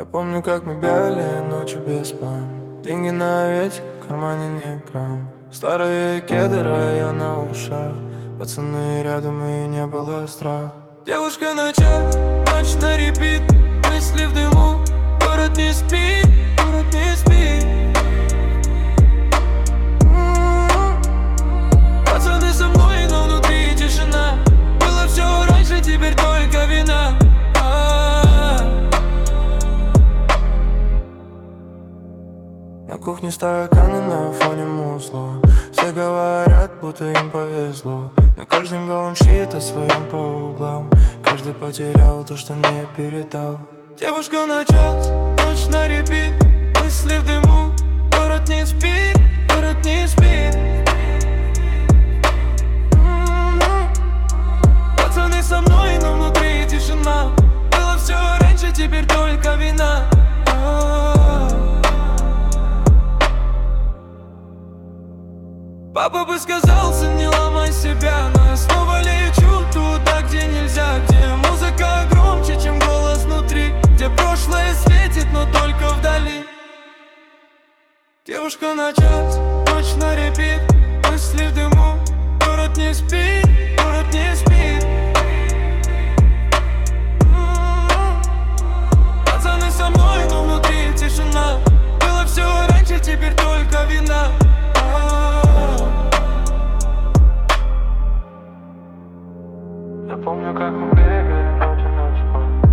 помню, как мы бегали ночью без план. Деньги на ветер, в кармане не грамм. Старые кеды, на ушах. Пацаны рядом и не было страха. Девушка на час, ночь на репит. Мысли в дыму, город не спит, город не спит. Пацаны со мной, но внутри тишина. Было все раньше, теперь только вина. На кухне стаканы на фоне мусла. Все говорят, будто им повезло, но каждый молчит о своем по углам. Каждый потерял то, что не передал. Девушка на час, ночь на репит. Мысли в дыму, город не спит, город не спит. Пацаны со мной, но внутри тишина. Было все раньше, теперь только вина. Папа бы сказал, сын, не ломай себя. Но я снова лечу туда, где нельзя. Где музыка громче, чем голос внутри. Где прошлое светит, но только вдали. Девушка на час, ночь на репит. Мысли в дыму, город не спит, город не спит. Пацаны со мной, но внутри тишина. Было все раньше, теперь только вина. Я помню, как мы бегали ночью.